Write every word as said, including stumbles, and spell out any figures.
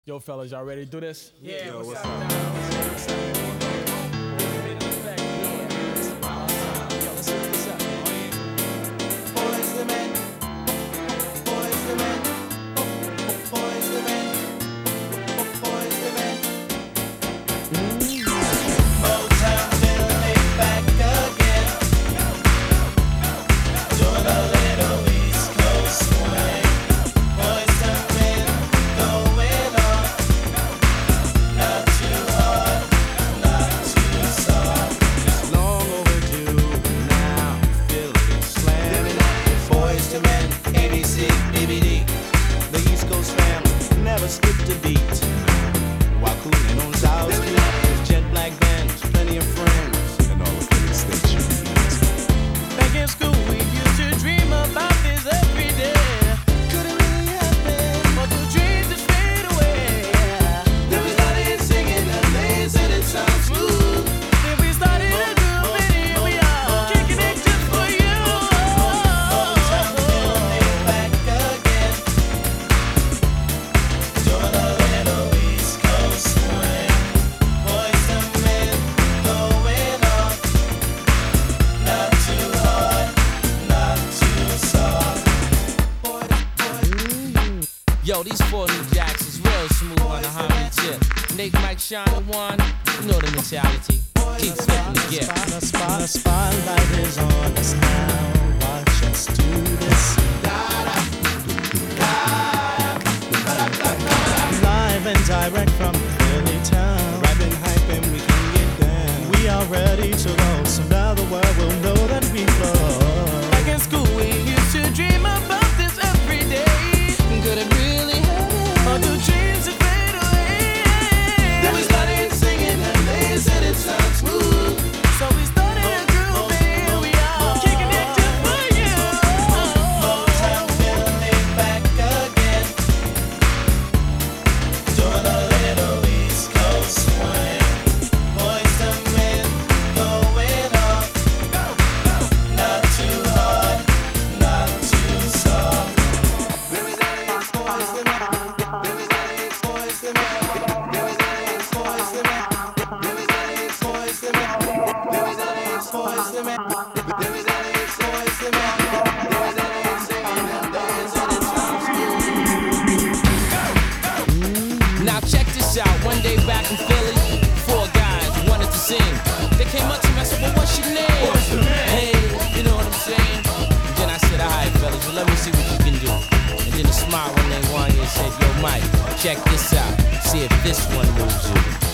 Yo, fellas, y'all ready to do this? Yeah, Yo, what's, what's up? up? What's up? Boys the men, boys the men, boys the men, boys the men. Motown will be back again, doing a little East Coast swing. Boys the men going off, not too hard, not too soft. Long overdue, now feel it slamming. Boys to men, A B C, B B D. The East Coast family never skipped a beat. While cooling on South Street, jet black bands, plenty of friends, and all the things that you need. Back in school, we used to dream about this every day. Couldn't really happen, but the dreams just fade away. Then we started singing the lays and it sounds smooth. Then we started a groove and here we are, kicking it just for you. Motown will be back again, doing a little East Coast swing. Boys to men going off, not too hard, not too soft. Boys, boys. Yo, these four new jacks is real smooth on the Harmony tip. Nate, Mike, Sean, and Juan, you know the mentality. Keep flipping the gift. The spot, the spotlight is on us now. Watch us do this. Live and direct from Philly town. Rapping, hyping, we can get down. We are ready to go, so now the world will know that we flow. Back in school, we used to dream about this every day. Could it really happen? All the dreams that fade away. Then we started singing the lays and it sounds smooth. So we started a groove and here we are, kicking it just for you. Motown will be back again, doing a little East Coast swing. Boys to men going off, not too hard, not too soft. Boys to men, boys to men, boys to men, boys to men, boys to men, boys to men, boys to men, boys to men, singing and dancing and sounds Now check this out. One day back in Philly, four guys wanted to sing. They came up to me and said, well, what's your name? Hey, you know what I'm saying? And then I said, all right, fellas, well, let me see what you can do. And then he smiled when they won and said, yo, Mike, check this out. See if this one moves you.